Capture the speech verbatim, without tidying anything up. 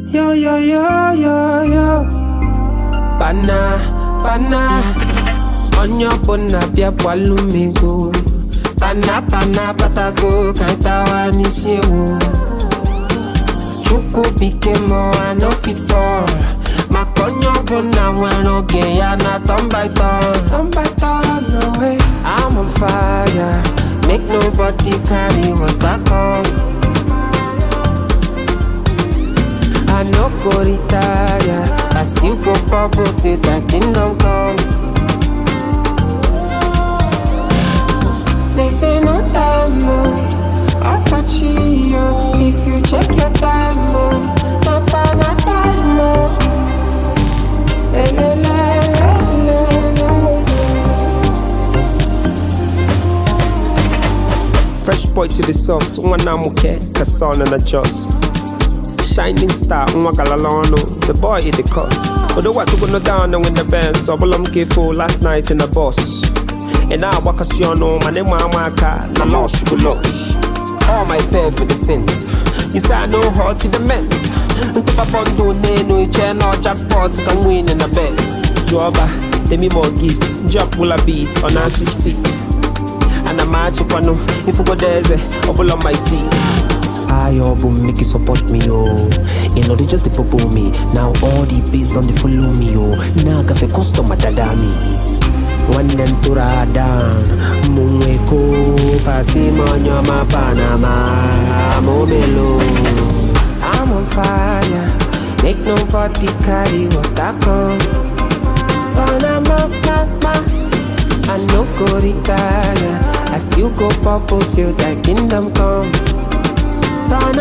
Yo, yo, yo, yo, yo. Bana, bana. Onyo bona bia walumigo. Bana, bana, patago, kaitawa nishiwo. Chuku bikemo, I no fit for. Makonyo bona wano geya na turn by turn. Turn by turn, no way. I'm on fire. Make nobody carry what I come. I no go retire. I still go bubble till the kingdom come. They say no time more. I touch you if you check your time more. No pana time more. Le le le le le. Fresh boy to the sauce. One I'm okay. Cause on and adjust. Shining star, Mwagalalano. The boy is the cost. But the what to go down and win the band. So I'm careful last night in the boss. And now I can see on my name, my car. I lost you lost. All my pay for the sins. You say I know how to the men's. And to pop on do no chair, no jackpot, can win in the bet. Joba, let me more gifts. Drop will I beat on Nancy's feet. And I'm matching for no. If you go there's a bubble on my teeth. I obu make you support me, oh. You know they just people boo me. Now all the bills on the follow me, oh. Now got a customer dadami. One them to down. Mumweko Fasimonya ma Panama Momelo. I'm on fire. Make nobody carry what I come. Panama, mama. I no go retire. I still go bubble till the kingdom come.